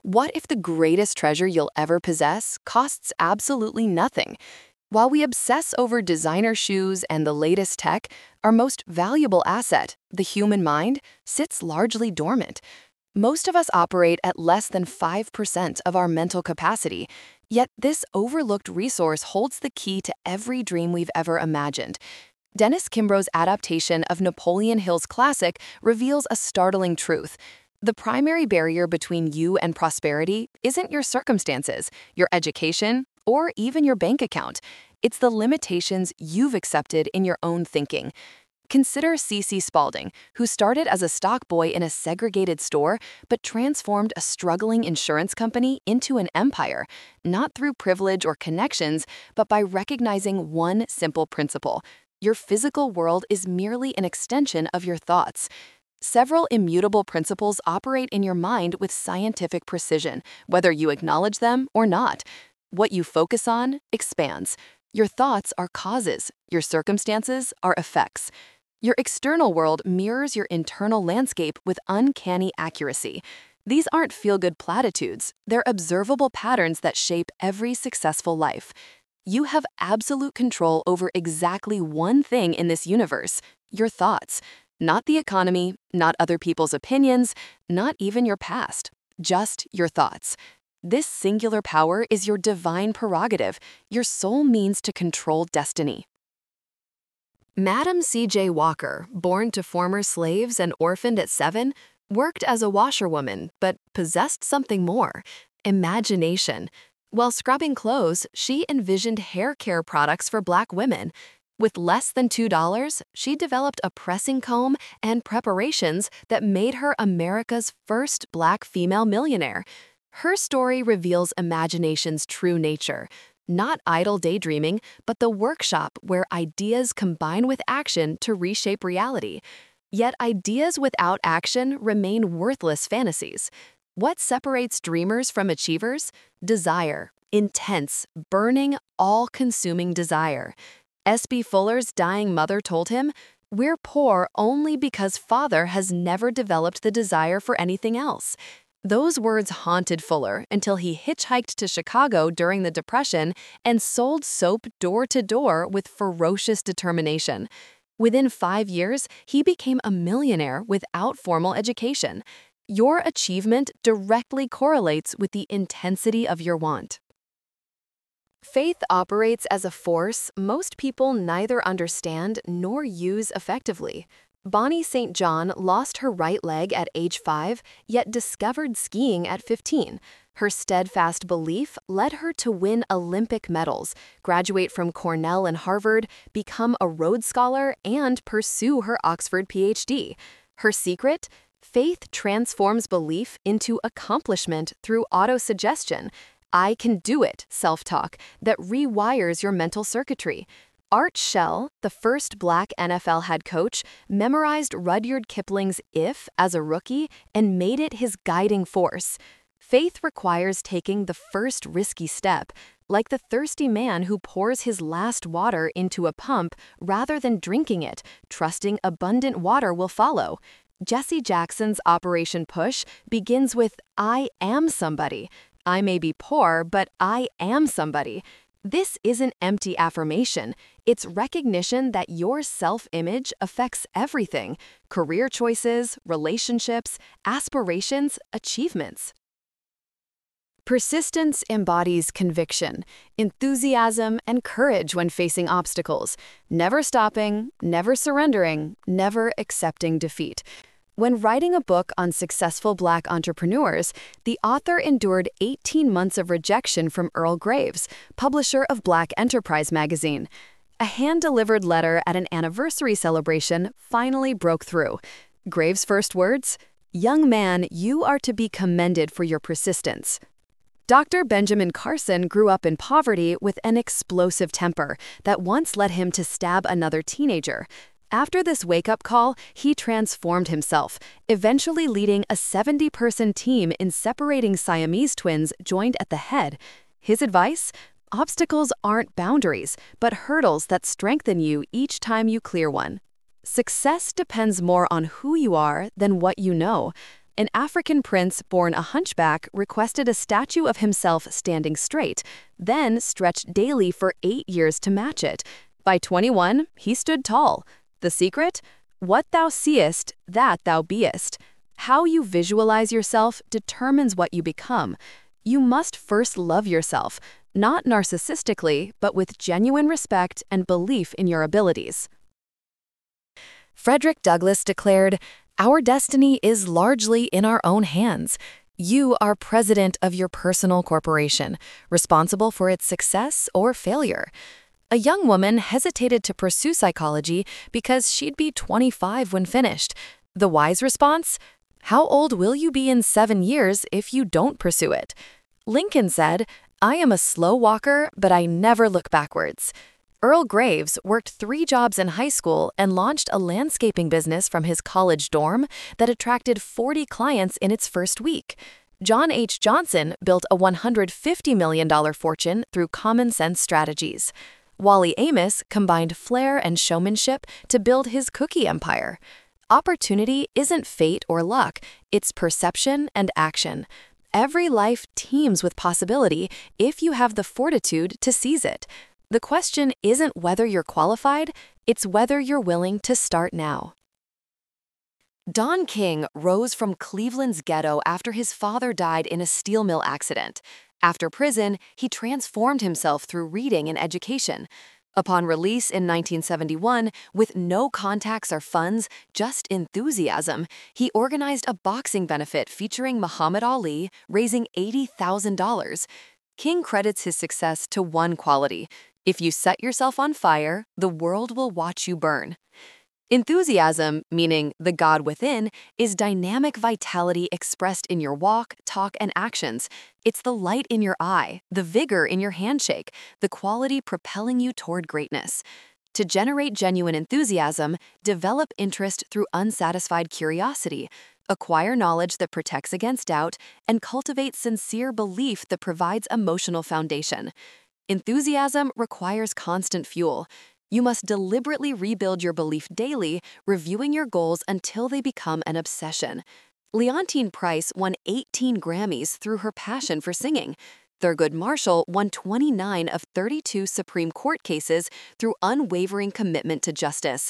What if the greatest treasure you'll ever possess costs absolutely nothing? While we obsess over designer shoes and the latest tech, our most valuable asset, the human mind, sits largely dormant. Most of us operate at less than 5% of our mental capacity, yet this overlooked resource holds the key to every dream we've ever imagined. Dennis Kimbro's adaptation of Napoleon Hill's classic reveals a startling truth. The primary barrier between you and prosperity isn't your circumstances, your education, or even your bank account. It's the limitations you've accepted in your own thinking. Consider C.C. Spalding, who started as a stock boy in a segregated store but transformed a struggling insurance company into an empire, not through privilege or connections, but by recognizing one simple principle. Your physical world is merely an extension of your thoughts. Several immutable principles operate in your mind with scientific precision, whether you acknowledge them or not. What you focus on expands. Your thoughts are causes, your circumstances are effects. Your external world mirrors your internal landscape with uncanny accuracy. These aren't feel-good platitudes, they're observable patterns that shape every successful life. You have absolute control over exactly one thing in this universe, your thoughts. Not the economy, not other people's opinions, not even your past, just your thoughts. This singular power is your divine prerogative, your sole means to control destiny. Madam C.J. Walker, born to former slaves and orphaned at 7, worked as a washerwoman but possessed something more: imagination. While scrubbing clothes, she envisioned hair care products for Black women. With less than $2, she developed a pressing comb and preparations that made her America's first Black female millionaire. Her story reveals imagination's true nature. Not idle daydreaming, but the workshop where ideas combine with action to reshape reality. Yet ideas without action remain worthless fantasies. What separates dreamers from achievers? Desire. Intense, burning, all-consuming desire. S.B. Fuller's dying mother told him, "We're poor only because Father has never developed the desire for anything else." Those words haunted Fuller until he hitchhiked to Chicago during the Depression and sold soap door to door with ferocious determination. Within 5 years, he became a millionaire without formal education. Your achievement directly correlates with the intensity of your want. Faith operates as a force most people neither understand nor use effectively. Bonnie St. John lost her right leg at age 5, yet discovered skiing at 15. Her steadfast belief led her to win Olympic medals, graduate from Cornell and Harvard, become a Rhodes Scholar, and pursue her Oxford PhD. Her secret? Faith transforms belief into accomplishment through autosuggestion. "I can do it" self-talk that rewires your mental circuitry. Art Shell, the first Black NFL head coach, memorized Rudyard Kipling's If as a rookie and made it his guiding force. Faith requires taking the first risky step, like the thirsty man who pours his last water into a pump rather than drinking it, trusting abundant water will follow. Jesse Jackson's Operation Push begins with "I am somebody." I may be poor, but I am somebody. This isn't empty affirmation. It's recognition that your self-image affects everything: career choices, relationships, aspirations, achievements. Persistence embodies conviction, enthusiasm, and courage when facing obstacles. Never stopping, never surrendering, never accepting defeat. When writing a book on successful Black entrepreneurs, the author endured 18 months of rejection from Earl Graves, publisher of Black Enterprise magazine. A hand-delivered letter at an anniversary celebration finally broke through. Graves' first words? "Young man, you are to be commended for your persistence." Dr. Benjamin Carson grew up in poverty with an explosive temper that once led him to stab another teenager. After this wake-up call, he transformed himself, eventually leading a 70-person team in separating Siamese twins joined at the head. His advice? Obstacles aren't boundaries, but hurdles that strengthen you each time you clear one. Success depends more on who you are than what you know. An African prince born a hunchback requested a statue of himself standing straight, then stretched daily for 8 years to match it. By 21, he stood tall. The secret? What thou seest, that thou beest. How you visualize yourself determines what you become. You must first love yourself, not narcissistically, but with genuine respect and belief in your abilities. Frederick Douglass declared, "Our destiny is largely in our own hands. You are president of your personal corporation, responsible for its success or failure." A young woman hesitated to pursue psychology because she'd be 25 when finished. The wise response? How old will you be in 7 years if you don't pursue it? Lincoln said, "I am a slow walker, but I never look backwards." Earl Graves worked 3 jobs in high school and launched a landscaping business from his college dorm that attracted 40 clients in its first week. John H. Johnson built a $150 million fortune through common sense strategies. Wally Amos combined flair and showmanship to build his cookie empire. Opportunity isn't fate or luck, it's perception and action. Every life teems with possibility if you have the fortitude to seize it. The question isn't whether you're qualified, it's whether you're willing to start now. Don King rose from Cleveland's ghetto after his father died in a steel mill accident. After prison, he transformed himself through reading and education. Upon release in 1971, with no contacts or funds, just enthusiasm, he organized a boxing benefit featuring Muhammad Ali, raising $80,000. King credits his success to one quality: if you set yourself on fire, the world will watch you burn. Enthusiasm, meaning the God within, is dynamic vitality expressed in your walk, talk, and actions. It's the light in your eye, the vigor in your handshake, the quality propelling you toward greatness. To generate genuine enthusiasm, develop interest through unsatisfied curiosity, acquire knowledge that protects against doubt, and cultivate sincere belief that provides emotional foundation. Enthusiasm requires constant fuel. You must deliberately rebuild your belief daily, reviewing your goals until they become an obsession. Leontine Price won 18 Grammys through her passion for singing. Thurgood Marshall won 29 of 32 Supreme Court cases through unwavering commitment to justice.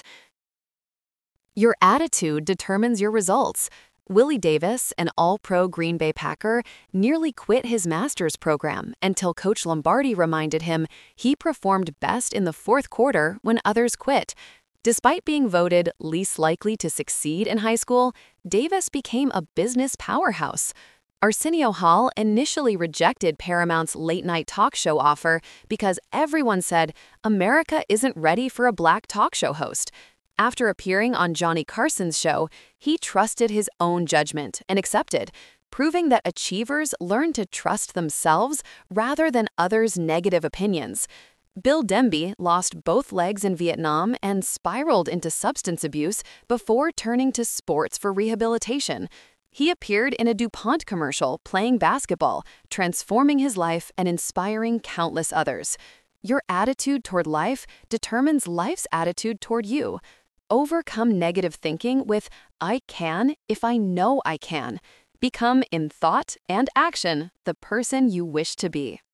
Your attitude determines your results. Willie Davis, an all-pro Green Bay Packer, nearly quit his master's program until Coach Lombardi reminded him he performed best in the fourth quarter when others quit. Despite being voted least likely to succeed in high school, Davis became a business powerhouse. Arsenio Hall initially rejected Paramount's late-night talk show offer because everyone said America isn't ready for a black talk show host. After appearing on Johnny Carson's show, he trusted his own judgment and accepted, proving that achievers learn to trust themselves rather than others' negative opinions. Bill Demby lost both legs in Vietnam and spiraled into substance abuse before turning to sports for rehabilitation. He appeared in a DuPont commercial playing basketball, transforming his life and inspiring countless others. Your attitude toward life determines life's attitude toward you. Overcome negative thinking with "I can if I know I can." Become, in thought and action, the person you wish to be.